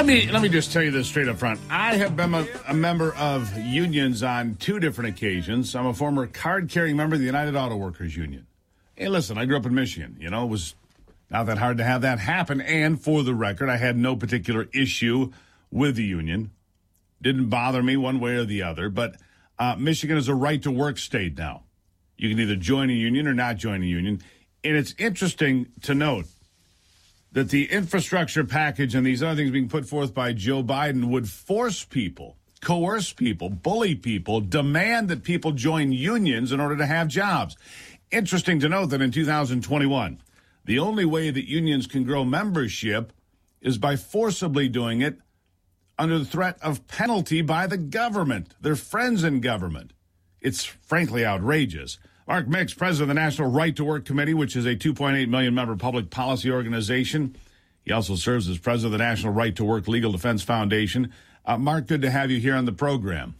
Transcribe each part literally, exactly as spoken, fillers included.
Let me let me just tell you this straight up front. I have been a, a member of unions on two different occasions. I'm a former card-carrying member of the United Auto Workers Union. Hey, listen, I grew up in Michigan. You know, it was not that hard to have that happen. And for the record, I had no particular issue with the union. Didn't bother me one way or the other. But uh, Michigan is a right-to-work state now. You can either join a union or not join a union. And it's interesting to note that the infrastructure package and these other things being put forth by Joe Biden would force people, coerce people, bully people, demand that people join unions in order to have jobs. Interesting to note that in two thousand twenty-one, the only way that unions can grow membership is by forcibly doing it under the threat of penalty by the government, their friends in government. It's frankly outrageous. Mark Mix, president of the National Right to Work Committee, which is a two point eight million member public policy organization. He also serves as president of the National Right to Work Legal Defense Foundation. Uh, Mark, good to have you here on the program.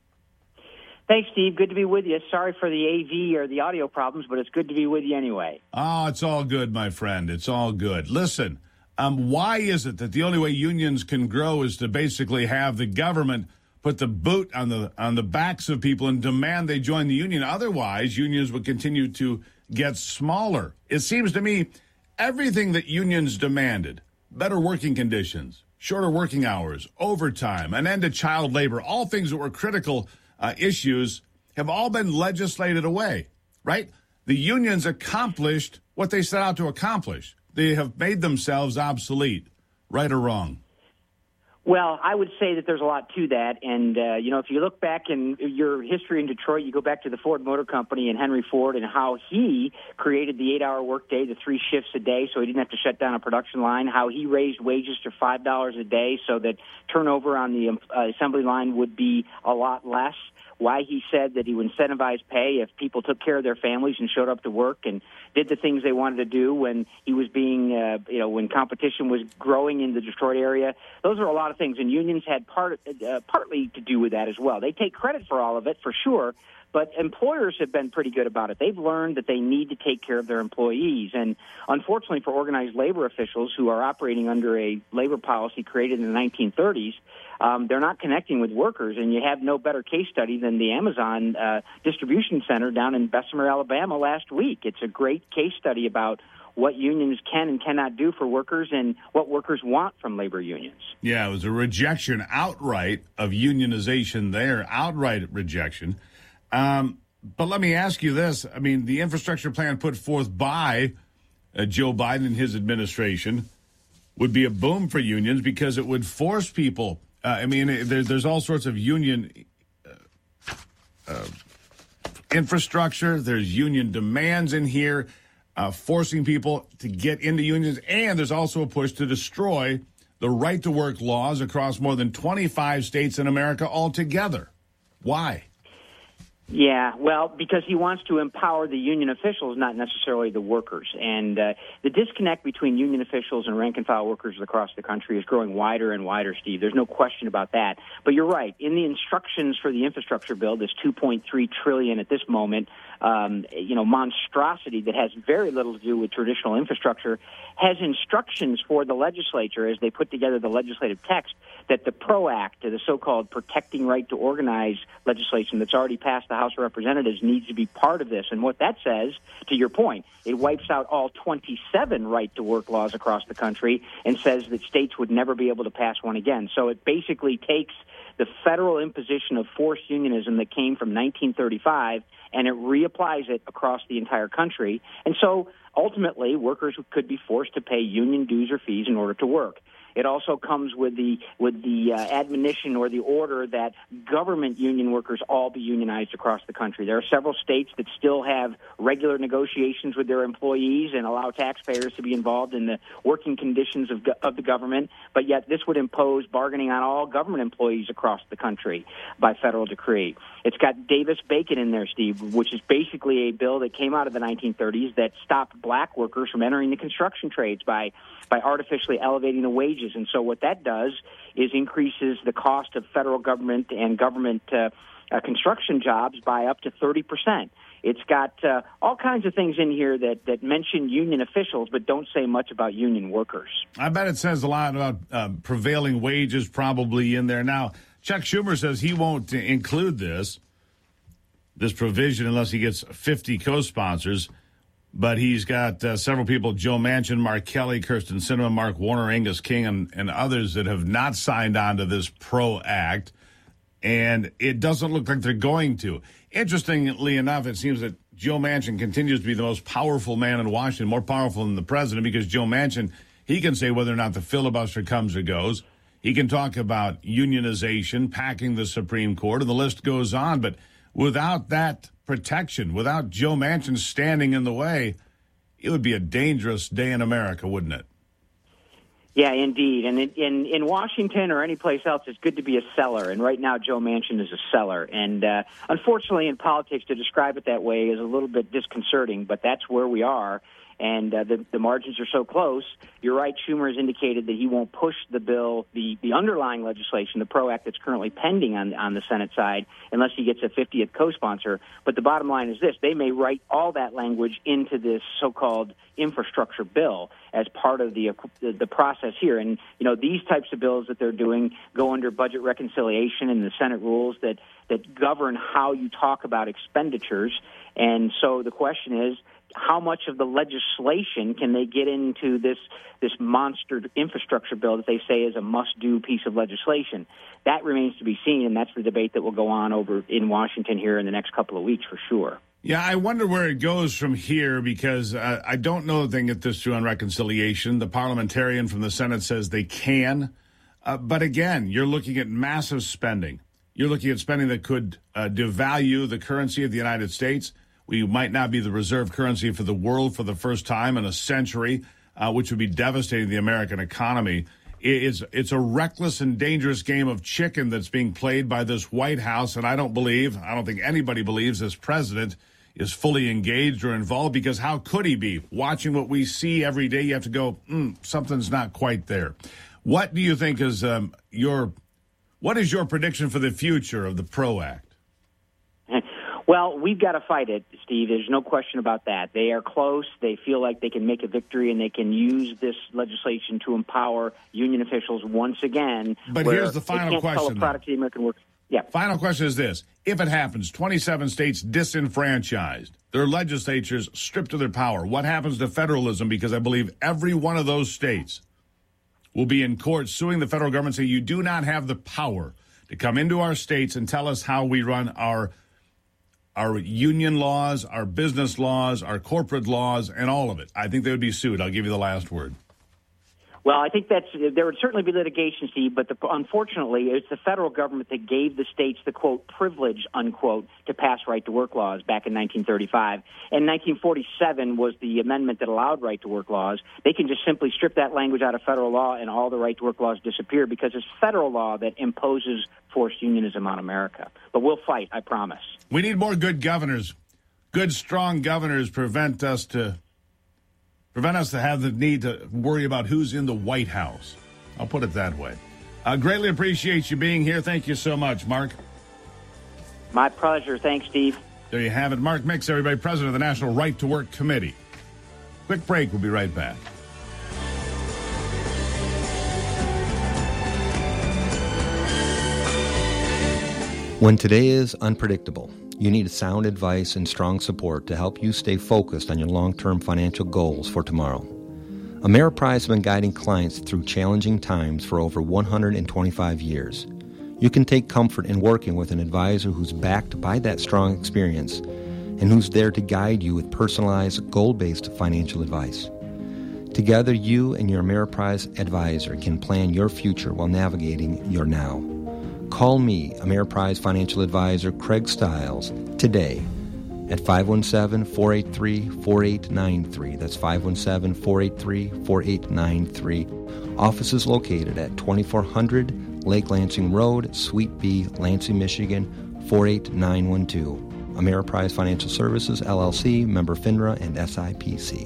Thanks, Steve. Good to be with you. Sorry for the A V or the audio problems, but it's good to be with you anyway. Oh, it's all good, my friend. It's all good. Listen, um, why is it that the only way unions can grow is to basically have the government put the boot on the on the backs of people and demand they join the union? Otherwise, unions would continue to get smaller. It seems to me everything that unions demanded, better working conditions, shorter working hours, overtime, an end to child labor, all things that were critical uh, issues have all been legislated away, right? The unions accomplished what they set out to accomplish. They have made themselves obsolete, right or wrong. Well, I would say that there's a lot to that. And, uh, you know, if you look back in your history in Detroit, you go back to the Ford Motor Company and Henry Ford and how he created the eight-hour workday, the three shifts a day, so he didn't have to shut down a production line, how he raised wages to five dollars a day so that turnover on the uh, assembly line would be a lot less, why he said that he would incentivize pay if people took care of their families and showed up to work and did the things they wanted to do when he was being, uh, you know, when competition was growing in the Detroit area. Those are a lot of things, and unions had part, uh, partly to do with that as well. They take credit for all of it, for sure, but employers have been pretty good about it. They've learned that they need to take care of their employees, and unfortunately for organized labor officials who are operating under a labor policy created in the nineteen thirties, Um, they're not connecting with workers, and you have no better case study than the Amazon uh, distribution center down in Bessemer, Alabama last week. It's a great case study about what unions can and cannot do for workers and what workers want from labor unions. Yeah, it was a rejection outright of unionization there, outright rejection. Um, but let me ask you this. I mean, the infrastructure plan put forth by uh, Joe Biden and his administration would be a boom for unions because it would force people. Uh, I mean, there, there's all sorts of union uh, uh, infrastructure. There's union demands in here, uh, forcing people to get into unions. And there's also a push to destroy the right-to-work laws across more than twenty-five states in America altogether. Why? Yeah, well, because he wants to empower the union officials, not necessarily the workers. And uh, the disconnect between union officials and rank-and-file workers across the country is growing wider and wider, Steve. There's no question about that. But you're right. In the instructions for the infrastructure bill, this two point three trillion dollars at this moment, um, you know, monstrosity that has very little to do with traditional infrastructure, has instructions for the legislature as they put together the legislative text that the PRO Act, the so-called Protecting Right to Organize legislation that's already passed the House of Representatives, needs to be part of this. And what that says, to your point, it wipes out all twenty-seven right-to-work laws across the country and says that states would never be able to pass one again. So it basically takes the federal imposition of forced unionism that came from nineteen thirty-five and it reapplies it across the entire country. And so ultimately, workers could be forced to pay union dues or fees in order to work. It also comes with the with the uh, admonition or the order that government union workers all be unionized across the country. There are several states that still have regular negotiations with their employees and allow taxpayers to be involved in the working conditions of, go- of the government, but yet this would impose bargaining on all government employees across the country by federal decree. It's got Davis-Bacon in there, Steve, which is basically a bill that came out of the nineteen thirties that stopped black workers from entering the construction trades by by artificially elevating the wages. And so what that does is increases the cost of federal government and government uh, uh, construction jobs by up to thirty percent. It's got uh, all kinds of things in here that, that mention union officials but don't say much about union workers. I bet it says a lot about uh, prevailing wages probably in there. Now, Chuck Schumer says he won't include this, this provision unless he gets fifty co-sponsors. But he's got uh, several people, Joe Manchin, Mark Kelly, Kirsten Sinema, Mark Warner, Angus King, and, and others that have not signed on to this PRO Act. And it doesn't look like they're going to. Interestingly enough, it seems that Joe Manchin continues to be the most powerful man in Washington, more powerful than the president, because Joe Manchin, he can say whether or not the filibuster comes or goes. He can talk about unionization, packing the Supreme Court, and the list goes on. But without that protection, without Joe Manchin standing in the way, it would be a dangerous day in America, wouldn't it? Yeah, indeed. And in, in, in Washington or any place else, it's good to be a seller. And right now, Joe Manchin is a seller. And uh, unfortunately, in politics, to describe it that way is a little bit disconcerting, but that's where we are. And uh, the, the margins are so close. You're right, Schumer has indicated that he won't push the bill, the, the underlying legislation, the PRO Act that's currently pending on, on the Senate side, unless he gets a fiftieth co-sponsor. But the bottom line is this. They may write all that language into this so-called infrastructure bill as part of the, the process here. And, you know, these types of bills that they're doing go under budget reconciliation and the Senate rules that, that govern how you talk about expenditures. And so the question is, how much of the legislation can they get into this this monster infrastructure bill that they say is a must-do piece of legislation? That remains to be seen, and that's the debate that will go on over in Washington here in the next couple of weeks for sure. Yeah, I wonder where it goes from here, because uh, I don't know if they can get this through on reconciliation. The parliamentarian from the Senate says they can. Uh, but again, you're looking at massive spending. You're looking at spending that could uh, devalue the currency of the United States. We might not be the reserve currency for the world for the first time in a century, uh, which would be devastating the American economy. It's, it's a reckless and dangerous game of chicken that's being played by this White House, and I don't believe, I don't think anybody believes this president is fully engaged or involved, because how could he be? Watching what we see every day, you have to go, mm, something's not quite there. What do you think is um, your, what is your prediction for the future of the PRO Act? Well, we've got to fight it, Steve. There's no question about that. They are close. They feel like they can make a victory, and they can use this legislation to empower union officials once again. But here's the final they can't question. Sell a product to the American worker. Yeah. Final question is this. If it happens, twenty-seven states disenfranchised, their legislatures stripped of their power, what happens to federalism? Because I believe every one of those states will be in court suing the federal government, saying you do not have the power to come into our states and tell us how we run our our union laws, our business laws, our corporate laws, and all of it. I think they would be sued. I'll give you the last word. Well, I think that's there would certainly be litigation, Steve, but the, unfortunately, it's the federal government that gave the states the, quote, privilege, unquote, to pass right-to-work laws back in nineteen thirty-five. And nineteen forty-seven was the amendment that allowed right-to-work laws. They can just simply strip that language out of federal law, and all the right-to-work laws disappear, because it's federal law that imposes forced unionism on America. But we'll fight, I promise. We need more good governors. Good, strong governors prevent us to... Prevent us to have the need to worry about who's in the White House. I'll put it that way. I greatly appreciate you being here. Thank you so much, Mark. My pleasure. Thanks, Steve. There you have it. Mark Mix, everybody, president of the National Right to Work Committee. Quick break. We'll be right back. When today is unpredictable, you need sound advice and strong support to help you stay focused on your long-term financial goals for tomorrow. Ameriprise has been guiding clients through challenging times for over one hundred twenty-five years. You can take comfort in working with an advisor who's backed by that strong experience and who's there to guide you with personalized, goal-based financial advice. Together, you and your Ameriprise advisor can plan your future while navigating your now. Call me, Ameriprise Financial Advisor Craig Stiles, today at five one seven, four eight three, four eight nine three. That's five one seven, four eight three, four eight nine three. Office is located at twenty-four hundred Lake Lansing Road, Suite B, Lansing, Michigan, four eight nine one two. Ameriprise Financial Services, L L C, member FINRA and S I P C.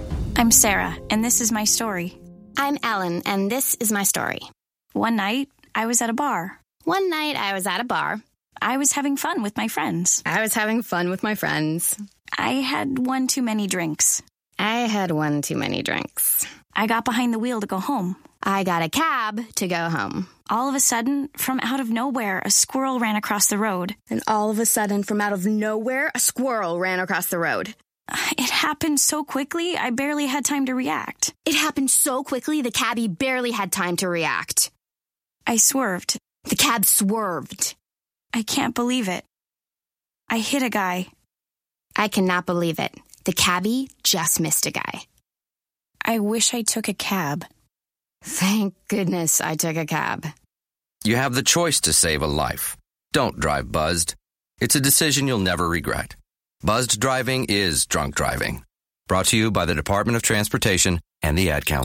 I'm Sarah, and this is my story. I'm Ellen, and this is my story. One night, I was at a bar. One night I was at a bar. I was having fun with my friends. I was having fun with my friends. I had one too many drinks. I had one too many drinks. I got behind the wheel to go home. I got a cab to go home. All of a sudden, from out of nowhere, a squirrel ran across the road. And all of a sudden, from out of nowhere, a squirrel ran across the road. It happened so quickly, I barely had time to react. It happened so quickly, the cabbie barely had time to react. I swerved. The cab swerved. I can't believe it. I hit a guy. I cannot believe it. The cabbie just missed a guy. I wish I took a cab. Thank goodness I took a cab. You have the choice to save a life. Don't drive buzzed. It's a decision you'll never regret. Buzzed driving is drunk driving. Brought to you by the Department of Transportation and the Ad Council.